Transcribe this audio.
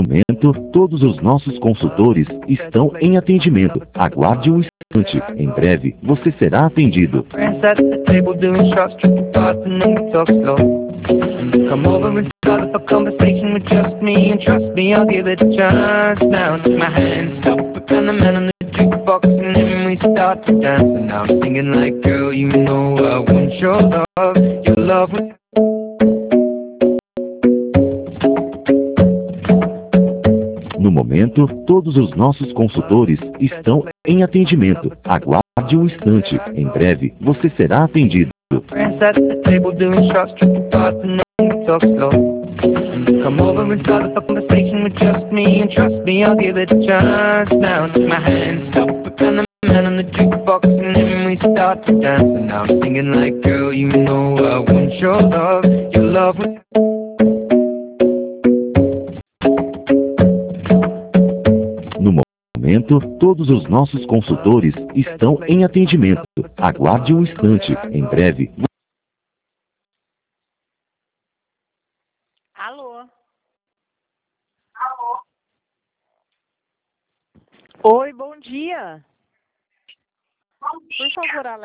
momento, todos os nossos consultores estão em atendimento. Aguarde um instante. Em breve, você será atendido. Friends at the table doing shots, triple parts, and then we talk slow. Come over and start up a conversation with just me, and trust me, I'll give it a chance. Now take my hand, stop it, and the man on the jukebox, and then we start to dance. And now I'm singing like, girl, you know I want your love, your love. No momento, todos os nossos consultores estão em atendimento. Aguarde um instante. Em breve, você será atendido. Friends at the table doing shots, triple parts, and then we talk slow. Come over and start up a conversation with just me, and trust me, I'll give it a chance. Now take my hand, stop it, and the man on the jukebox, and then we start to dance. And now I'm singing like, girl, you know I want your love, your love. No momento, todos os nossos consultores estão em atendimento. Aguarde um instante. Em breve. Alô? Alô? Oi, bom dia. Por favor, Alex.